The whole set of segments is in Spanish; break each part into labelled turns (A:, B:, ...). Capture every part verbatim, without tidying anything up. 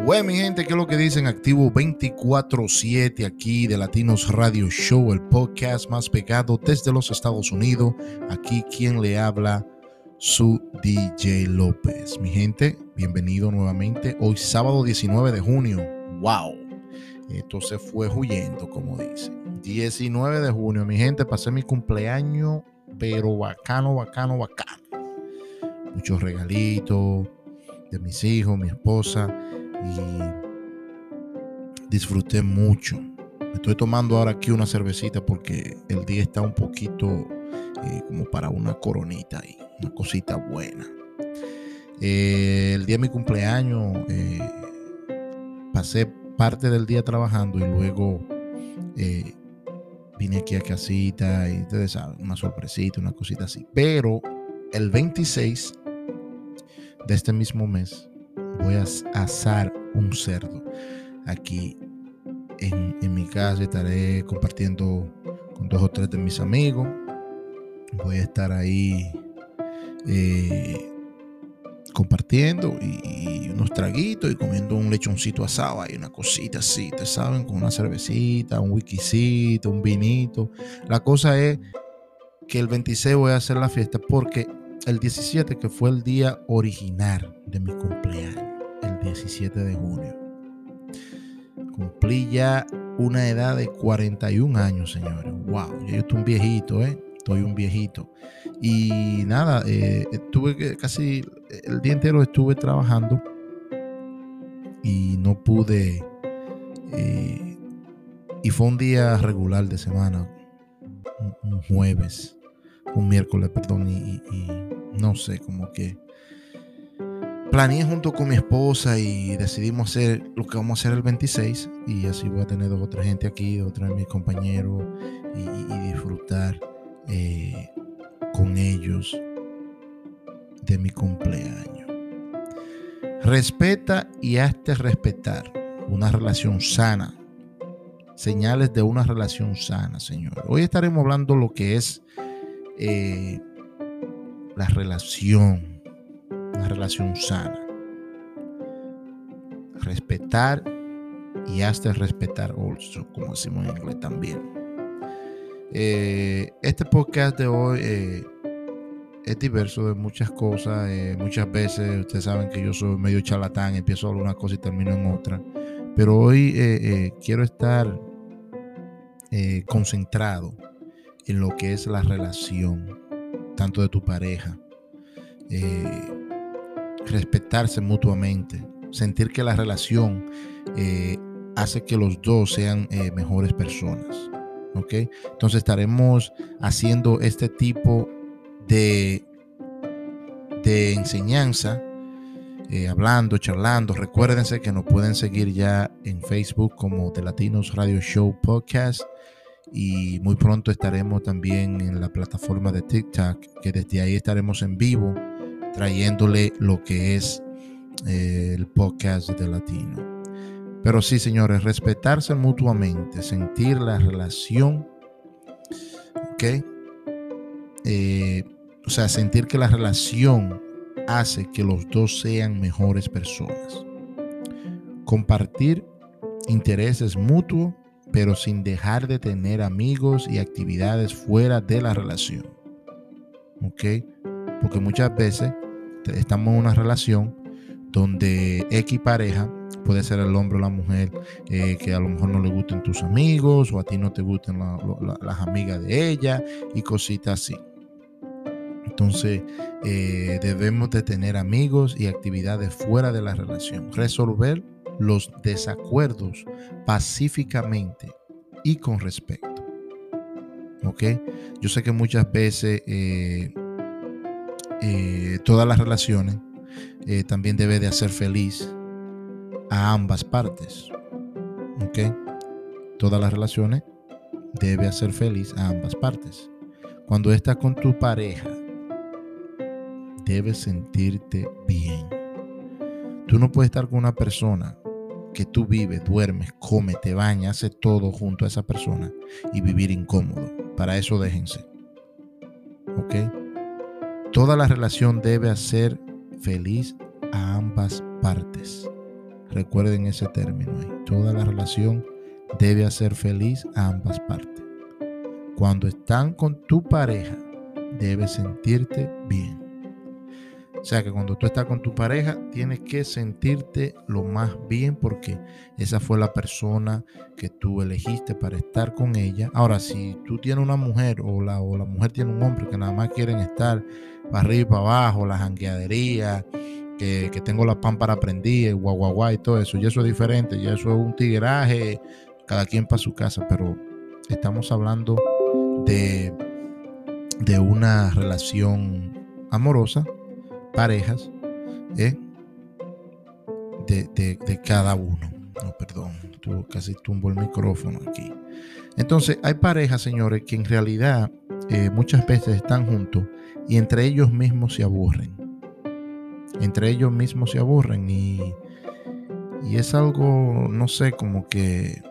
A: Bueno, mi gente, ¿qué es lo que dicen? Activo veinticuatro siete aquí de Latinos Radio Show, el podcast más pegado desde los Estados Unidos. Aquí quien le habla, su D J López. Mi gente, bienvenido nuevamente. Hoy sábado diecinueve de junio. ¡Wow! Esto se fue huyendo, como dice. diecinueve de junio, mi gente, pasé mi cumpleaños, pero bacano, bacano, bacano. Muchos regalitos de mis hijos, mi esposa, y disfruté mucho. Me estoy tomando ahora aquí una cervecita porque el día está un poquito eh, como para una coronita y una cosita buena. Eh, el día de mi cumpleaños eh, pasé parte del día trabajando y luego eh, vine aquí a casita y ustedes saben, una sorpresita, una cosita así. Pero el veintiséis de este mismo mes voy a asar un cerdo aquí en, en mi casa. Estaré compartiendo con dos o tres de mis amigos. Voy a estar ahí eh, compartiendo y, y unos traguitos y comiendo un lechoncito asado y una cosita así, ustedes saben, con una cervecita, un whiskycito, un vinito. La cosa es que el veintiséis voy a hacer la fiesta porque el diecisiete, que fue el día original de mi cumpleaños, el diecisiete de junio, cumplí ya una edad de cuarenta y un años, señores. Wow, yo estoy un viejito, ¿eh? Estoy un viejito. Y nada, eh, estuve que casi el día entero estuve trabajando y no pude. Eh, y fue un día regular de semana, un, un jueves, un miércoles, perdón, y, y no sé, como que planeé junto con mi esposa y decidimos hacer lo que vamos a hacer el veintiséis, y así voy a tener dos o tres gente aquí, dos o tres de mis compañeros, y, y, y disfrutar eh, con ellos de mi cumpleaños. Respeta y hazte respetar. Una relación sana. Señales de una relación sana, señor. Hoy estaremos hablando lo que es eh, la relación, una relación sana. Respetar y hazte respetar also, como decimos en inglés también. Eh, este podcast de hoy eh, es diverso de muchas cosas. Eh, muchas veces ustedes saben que yo soy medio charlatán, empiezo a hablar una cosa y termino en otra. Pero hoy eh, eh, quiero estar eh, concentrado en lo que es la relación, tanto de tu pareja. Eh, respetarse mutuamente, sentir que la relación eh, hace que los dos sean eh, mejores personas. ¿Ok? Entonces estaremos haciendo este tipo de, de enseñanza, eh, hablando, charlando. Recuérdense que nos pueden seguir ya en Facebook como The Latinos Radio Show Podcast, y muy pronto estaremos también en la plataforma de TikTok, que desde ahí estaremos en vivo trayéndole lo que es eh, el podcast de Latino. Pero sí, señores, respetarse mutuamente, sentir la relación, ¿ok? Eh, o sea, sentir que la relación hace que los dos sean mejores personas. Compartir intereses mutuos, pero sin dejar de tener amigos y actividades fuera de la relación, ¿ok? Porque muchas veces estamos en una relación donde X pareja, puede ser el hombre o la mujer, eh, que a lo mejor no le gusten tus amigos, o a ti no te gusten la, la, las amigas de ella y cositas así. Entonces eh, debemos de tener amigos y actividades fuera de la relación. Resolver los desacuerdos pacíficamente y con respeto. ¿Ok? Yo sé que muchas veces eh, eh, todas las relaciones eh, también debe de hacer feliz a ambas partes. ¿Ok? Todas las relaciones debe hacer feliz a ambas partes. Cuando estás con tu pareja, debes sentirte bien. Tú no puedes estar con una persona que tú vives, duermes, comes, te bañas, haces todo junto a esa persona y vivir incómodo. Para eso déjense. ¿Ok? Toda la relación debe hacer feliz a ambas partes. Recuerden ese término ahí. Toda la relación debe hacer feliz a ambas partes. Cuando están con tu pareja, debes sentirte bien. O sea que cuando tú estás con tu pareja, tienes que sentirte lo más bien porque esa fue la persona que tú elegiste para estar con ella. Ahora, si tú tienes una mujer o la, o la mujer tiene un hombre que nada más quieren estar para arriba y para abajo, la jangueadería, que, que tengo la pámpara prendida, guau, guau, guau y todo eso, y eso es diferente, y eso es un tigueraje, cada quien para su casa, pero estamos hablando de, de una relación amorosa, parejas, ¿eh? de, de, de cada uno. No, perdón, tú casi tumbo el micrófono aquí. Entonces, hay parejas, señores, que en realidad eh, muchas veces están juntos y entre ellos mismos se aburren. Entre ellos mismos se aburren y, y es algo, no sé, como que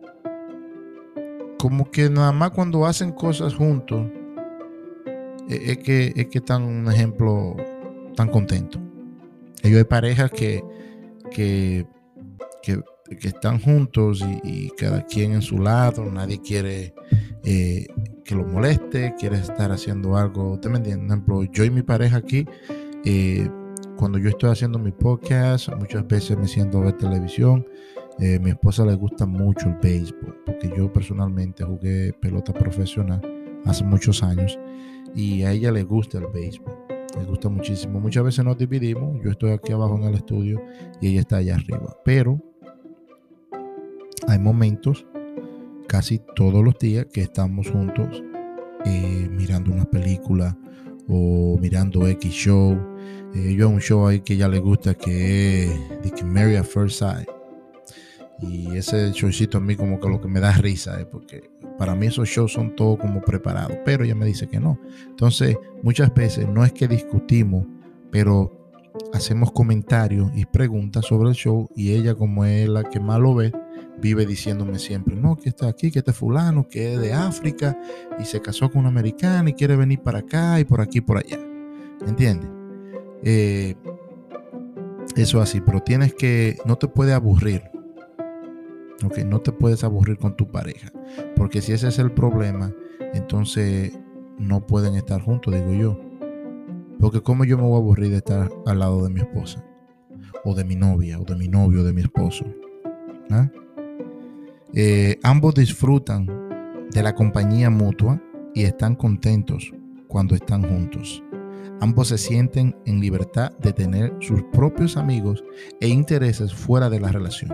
A: como que nada más cuando hacen cosas juntos eh, es que es que están, un ejemplo, tan contentos. Ellos hay parejas que que, que, que están juntos y, y cada quien en su lado, nadie quiere eh, que lo moleste, quiere estar haciendo algo. ¿Te me entiendes? Por ejemplo, yo y mi pareja aquí, eh, cuando yo estoy haciendo mi podcast, muchas veces me siento a ver televisión. Eh, mi esposa le gusta mucho el béisbol, porque yo personalmente jugué pelota profesional hace muchos años y a ella le gusta el béisbol. Me gusta muchísimo. Muchas veces nos dividimos. Yo estoy aquí abajo en el estudio y ella está allá arriba. Pero hay momentos, casi todos los días, que estamos juntos eh, mirando una película o mirando X show. Eh, yo hay un show ahí que a ella le gusta que es de que Married at First Sight. Y ese showcito a mí como que lo que me da risa, ¿eh? Porque para mí esos shows son todos como preparados, pero ella me dice que no. Entonces, muchas veces no es que discutimos, pero hacemos comentarios y preguntas sobre el show y ella, como es la que más lo ve, vive diciéndome siempre, no, que está aquí, que este fulano, que es de África y se casó con una americana y quiere venir para acá y por aquí y por allá. ¿Entiendes? Eh, eso así, pero tienes que, no te puede aburrir. Okay, no te puedes aburrir con tu pareja, porque si ese es el problema, entonces no pueden estar juntos, digo yo. Porque cómo yo me voy a aburrir de estar al lado de mi esposa, o de mi novia, o de mi novio, o de mi esposo. ¿Ah? Eh, ambos disfrutan de la compañía mutua y están contentos cuando están juntos. Ambos se sienten en libertad de tener sus propios amigos e intereses fuera de la relación.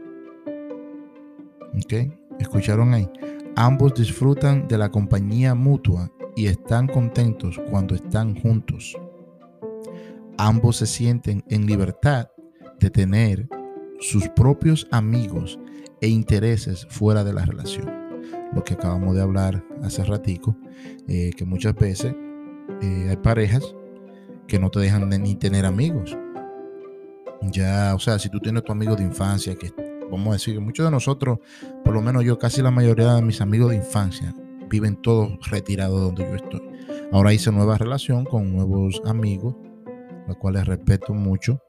A: ¿Ok? ¿Escucharon ahí? Ambos disfrutan de la compañía mutua y están contentos cuando están juntos. Ambos se sienten en libertad de tener sus propios amigos e intereses fuera de la relación. Lo que acabamos de hablar hace ratico, eh, que muchas veces eh, hay parejas que no te dejan de ni tener amigos. Ya, o sea, si tú tienes tu amigo de infancia, que vamos a decir que muchos de nosotros, por lo menos yo, casi la mayoría de mis amigos de infancia, viven todos retirados de donde yo estoy. Ahora hice nueva relación con nuevos amigos, los cuales respeto mucho.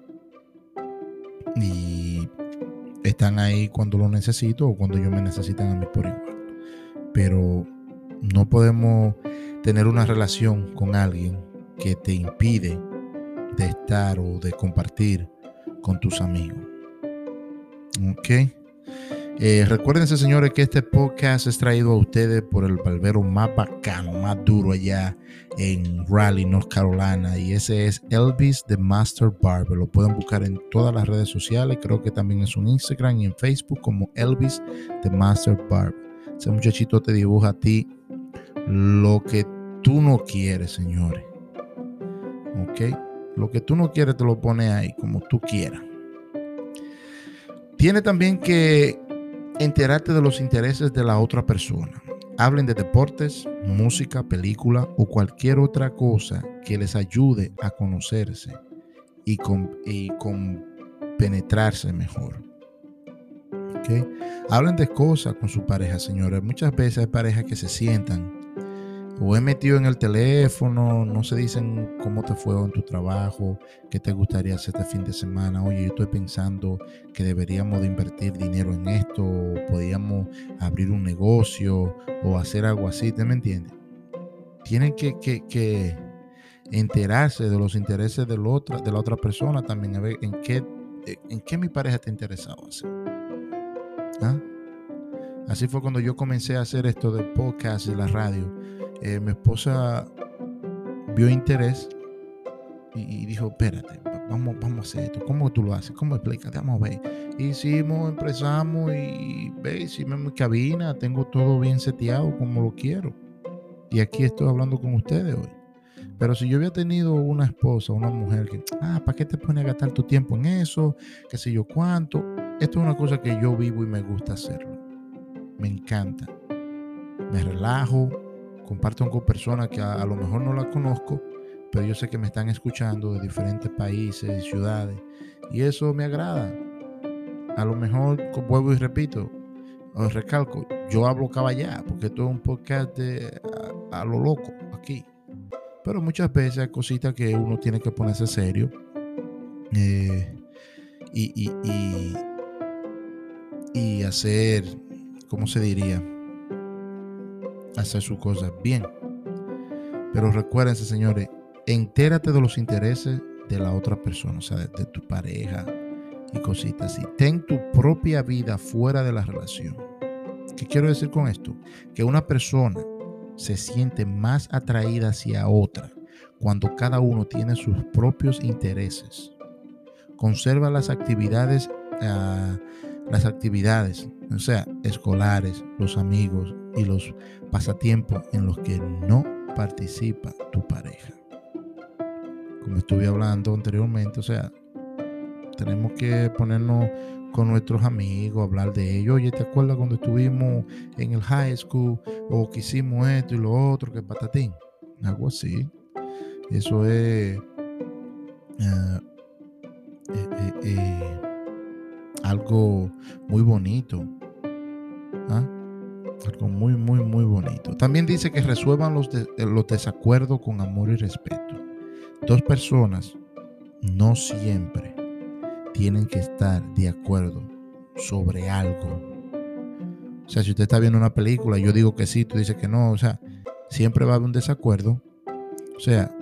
A: Y están ahí cuando lo necesito o cuando ellos me necesitan a mí por igual. Pero no podemos tener una relación con alguien que te impide de estar o de compartir con tus amigos. Ok. Eh, recuérdense, señores, que este podcast es traído a ustedes por el barbero más bacano, más duro allá en Raleigh, North Carolina, y ese es Elvis The Master Barber. Lo pueden buscar en todas las redes sociales, creo que también en su Instagram y en Facebook como Elvis The Master Barber. Ese muchachito te dibuja a ti lo que tú no quieres, señores. Ok, lo que tú no quieres te lo pone ahí como tú quieras. Tiene también que enterarte de los intereses de la otra persona. Hablen de deportes, música, película o cualquier otra cosa que les ayude a conocerse y con, y con penetrarse mejor. ¿Okay? Hablen de cosas con su pareja, señores. Muchas veces hay parejas que se sientan o he metido en el teléfono, no se dicen cómo te fue en tu trabajo, qué te gustaría hacer este fin de semana. Oye, yo estoy pensando que deberíamos de invertir dinero en esto, o podíamos abrir un negocio o hacer algo así, ¿te me entiendes? Tienen que, que, que enterarse de los intereses de la otra, de la otra persona también, a ver en qué, en qué mi pareja está interesado hacer. ¿Ah? Así fue cuando yo comencé a hacer esto del podcast y la radio. Eh, mi esposa vio interés y, y dijo, espérate, vamos, vamos a hacer esto. ¿Cómo tú lo haces? ¿Cómo explicas? Vamos a ver. Hicimos, empezamos y ve, hicimos mi cabina, tengo todo bien seteado como lo quiero. Y aquí estoy hablando con ustedes hoy. Pero si yo había tenido una esposa, una mujer que, ah, ¿para qué te pones a gastar tu tiempo en eso? ¿Qué sé yo cuánto? Esto es una cosa que yo vivo y me gusta hacerlo. Me encanta. Me relajo, comparto con personas que a, a lo mejor no las conozco, pero yo sé que me están escuchando de diferentes países y ciudades. Y eso me agrada. A lo mejor, vuelvo y repito, os recalco, yo hablo caballá, porque esto es un podcast de, a, a lo loco aquí. Pero muchas veces hay cositas que uno tiene que ponerse serio eh, y, y, y, y hacer, ¿cómo se diría? Hacer sus cosas bien. Pero recuérdense, señores, entérate de los intereses de la otra persona, o sea, de, de tu pareja y cositas así. Ten tu propia vida fuera de la relación. ¿Qué quiero decir con esto? Que una persona se siente más atraída hacia otra cuando cada uno tiene sus propios intereses. Conserva las actividades, uh, las actividades, o sea, escolares, los amigos y los pasatiempos en los que no participa tu pareja. Como estuve hablando anteriormente, o sea, tenemos que ponernos con nuestros amigos, hablar de ellos. Oye, ¿te acuerdas cuando estuvimos en el high school o que hicimos esto y lo otro, que patatín? Algo así. Eso es uh, eh, eh, eh, algo muy bonito. ¿Ah? Algo muy, muy, muy bonito. También dice que resuelvan los, de, los desacuerdos con amor y respeto. Dos personas no siempre tienen que estar de acuerdo sobre algo. O sea, si usted está viendo una película, yo digo que sí, tú dices que no. O sea, siempre va a haber un desacuerdo. O sea,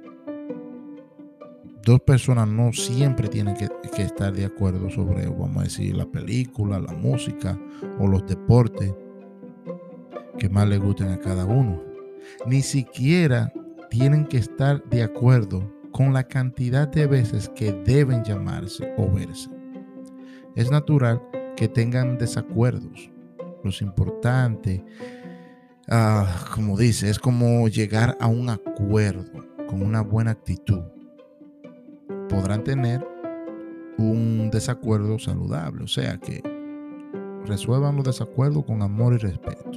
A: dos personas no siempre tienen que, que estar de acuerdo sobre, vamos a decir, la película, la música o los deportes que más les gusten a cada uno. Ni siquiera tienen que estar de acuerdo con la cantidad de veces que deben llamarse o verse. Es natural que tengan desacuerdos. Lo importante, uh, como dice, es como llegar a un acuerdo con una buena actitud. Podrán tener un desacuerdo saludable, o sea que resuelvan los desacuerdos con amor y respeto.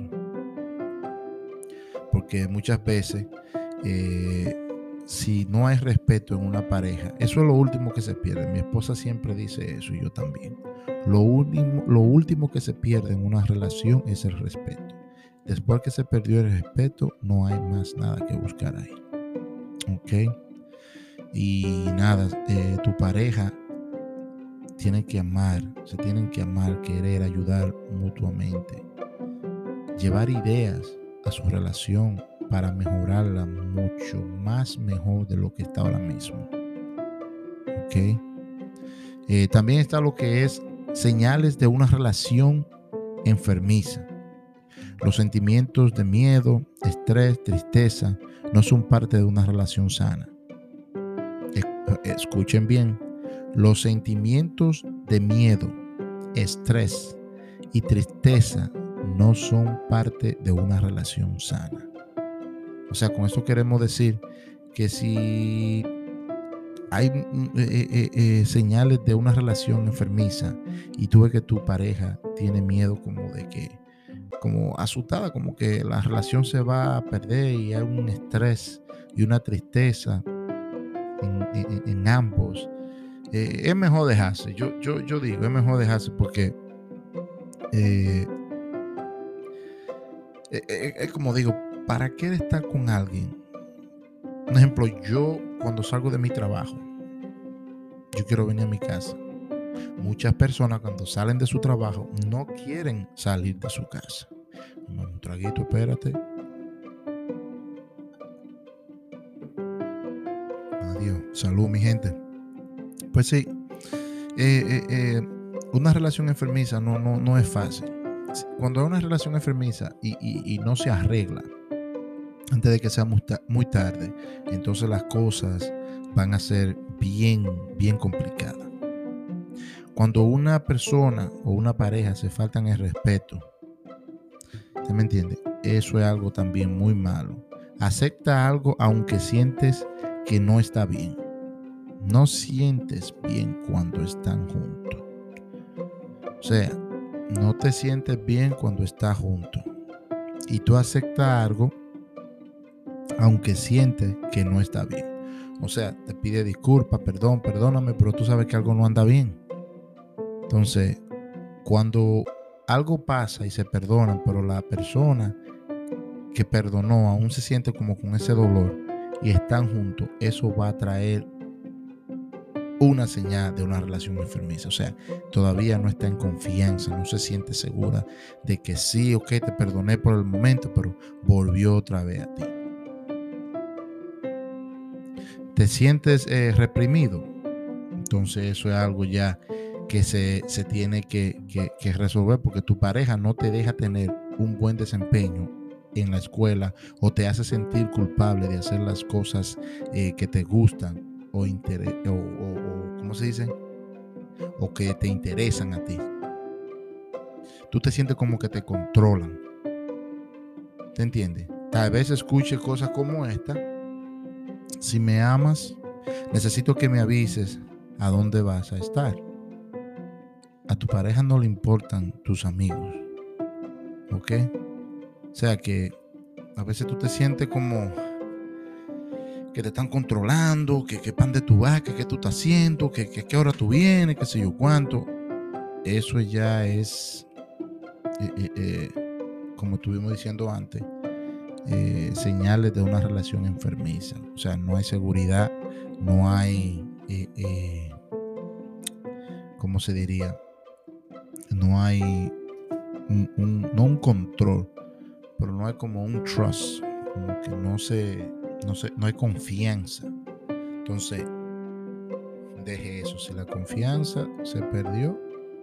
A: Porque muchas veces, eh, si no hay respeto en una pareja, eso es lo último que se pierde. Mi esposa siempre dice eso y yo también. Lo último, lo último que se pierde en una relación es el respeto. Después que se perdió el respeto, no hay más nada que buscar ahí. ¿Ok? Y nada, eh, tu pareja tiene que amar, se tienen que amar, querer, ayudar mutuamente. Llevar ideas a su relación para mejorarla mucho más mejor de lo que está ahora mismo. ¿Ok? Eh, también está lo que es señales de una relación enfermiza. Los sentimientos de miedo, estrés, tristeza no son parte de una relación sana. Escuchen bien, los sentimientos de miedo, estrés y tristeza no son parte de una relación sana. O sea, con esto queremos decir que si hay eh, eh, eh, señales de una relación enfermiza y tú ves que tu pareja tiene miedo como de que, como asustada, como que la relación se va a perder y hay un estrés y una tristeza en, en, en ambos, eh, es mejor dejarse. Yo, yo, yo digo, es mejor dejarse porque eh, es eh, eh, como digo, ¿para qué estar con alguien? Un ejemplo, yo cuando salgo de mi trabajo, yo quiero venir a mi casa. Muchas personas cuando salen de su trabajo no quieren salir de su casa. Un traguito, espérate. Adiós. Salud, mi gente. Pues sí, eh, eh, eh, una relación enfermiza no, no, no es fácil. Cuando hay una relación enfermiza y, y, y no se arregla antes de que sea muy, ta- muy tarde, entonces las cosas van a ser bien, bien complicadas. Cuando una persona o una pareja se faltan el respeto, ¿usted me entiende? Eso es algo también muy malo. Acepta algo aunque sientes que no está bien. No sientes bien cuando están juntos. O sea, no te sientes bien cuando estás juntos. Y tú aceptas algo aunque sientes que no está bien. O sea, te pide disculpas, perdón, perdóname, pero tú sabes que algo no anda bien. Entonces, cuando algo pasa y se perdonan, pero la persona que perdonó aún se siente como con ese dolor y están juntos, eso va a traer una señal de una relación enfermiza. O sea, todavía no está en confianza, no se siente segura de que sí, ok, te perdoné por el momento, pero volvió otra vez a ti. Te sientes eh, reprimido, entonces eso es algo ya que se, se tiene que, que, que resolver, porque tu pareja no te deja tener un buen desempeño en la escuela o te hace sentir culpable de hacer las cosas eh, que te gustan o, interés, o, o, o ¿cómo se dice? O que te interesan a ti. Tú te sientes como que te controlan. ¿Te entiendes? Tal vez escuche cosas como esta. Si me amas, necesito que me avises a dónde vas a estar. A tu pareja no le importan tus amigos. ¿Ok? O sea que a veces tú te sientes como que te están controlando, que qué pan de tu vaca, que tú estás haciendo, que qué hora tú vienes, qué sé yo cuánto. Eso ya es, eh, eh, eh, como estuvimos diciendo antes, eh, señales de una relación enfermiza. O sea, no hay seguridad, no hay, eh, eh, ¿cómo se diría? No hay un, un, no un control, pero no hay como un trust, como que no se, no se, no hay confianza. Entonces, deje eso. Si la confianza se perdió,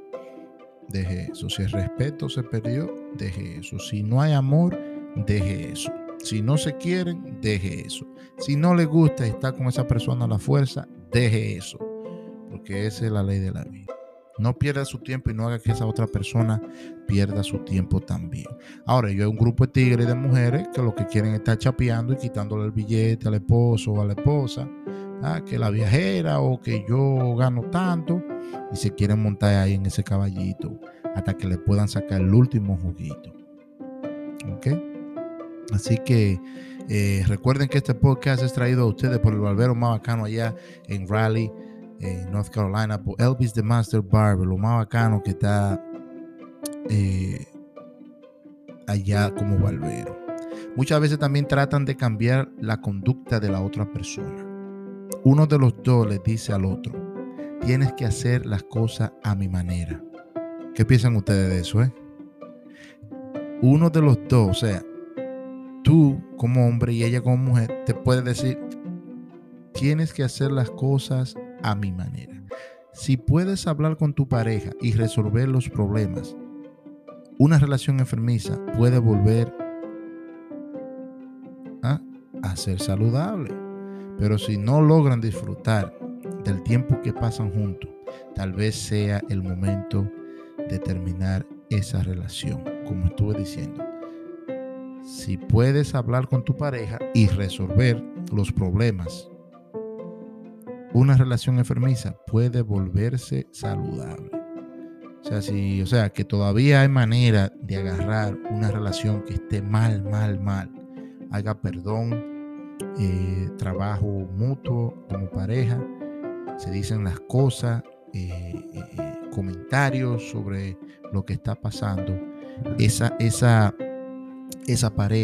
A: deje eso. Si el respeto se perdió, deje eso. Si no hay amor, deje eso. Si no se quieren, deje eso. Si no le gusta estar con esa persona a la fuerza, deje eso. Porque esa es la ley de la vida. No pierda su tiempo y no haga que esa otra persona pierda su tiempo también. Ahora, yo hay un grupo de tigres y de mujeres que lo que quieren es estar chapeando y quitándole el billete al esposo o a la esposa, ¿ah? Que la viajera o que yo gano tanto, y se quieren montar ahí en ese caballito hasta que le puedan sacar el último juguito. ¿Ok? Así que eh, recuerden que este podcast es traído a ustedes por el barbero más bacano allá en Raleigh, en North Carolina, por Elvis the Master Barber, lo más bacano que está eh, allá como barbero. Muchas veces también tratan de cambiar la conducta de la otra persona. Uno de los dos le dice al otro: tienes que hacer las cosas a mi manera. ¿Qué piensan ustedes de eso? Eh? Uno de los dos, o sea, tú como hombre y ella como mujer, te puede decir: tienes que hacer las cosas a mi manera. Si puedes hablar con tu pareja y resolver los problemas, una relación enfermiza puede volver a, a ser saludable. Pero si no logran disfrutar del tiempo que pasan juntos, tal vez sea el momento de terminar esa relación. Como estuve diciendo, si puedes hablar con tu pareja y resolver los problemas, una relación enfermiza puede volverse saludable. O sea, si, o sea, que todavía hay manera de agarrar una relación que esté mal, mal, mal. Haga perdón, eh, trabajo mutuo como pareja, se dicen las cosas, eh, eh, comentarios sobre lo que está pasando. Esa, esa, esa pareja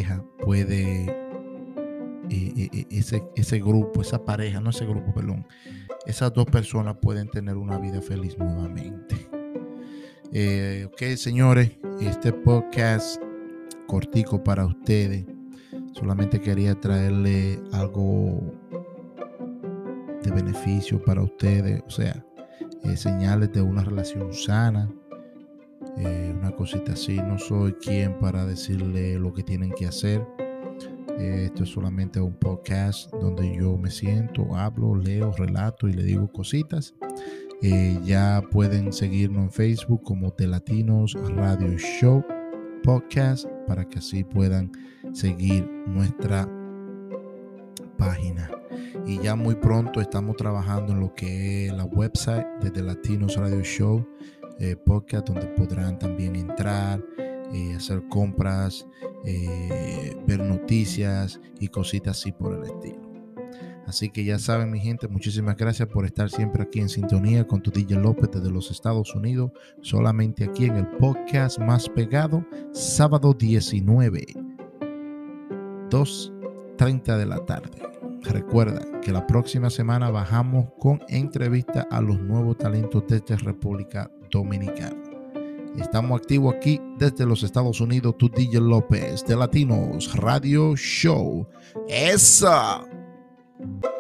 A: puede, eh, eh, ese, ese grupo, esa pareja, no ese grupo, perdón, esas dos personas pueden tener una vida feliz nuevamente. Eh, ok, señores, este podcast cortico para ustedes. Solamente quería traerle algo de beneficio para ustedes, o sea, eh, señales de una relación sana, eh, una cosita así. No soy quien para decirle lo que tienen que hacer. Eh, esto es solamente un podcast donde yo me siento, hablo, leo, relato y le digo cositas. Eh, ya pueden seguirnos en Facebook como The Latinos Radio Show Podcast para que así puedan seguir nuestra página. Y ya muy pronto estamos trabajando en lo que es la website de The Latinos Radio Show eh, Podcast, donde podrán también entrar, eh, hacer compras, eh, ver noticias y cositas así por el estilo. Así que ya saben, mi gente, muchísimas gracias por estar siempre aquí en sintonía con tu D J López desde los Estados Unidos, solamente aquí en el podcast más pegado, sábado diecinueve, dos treinta de la tarde. Recuerda que la próxima semana bajamos con entrevista a los nuevos talentos desde República Dominicana. Estamos activos aquí desde los Estados Unidos, tu D J López de Latinos Radio Show. ¡Esa!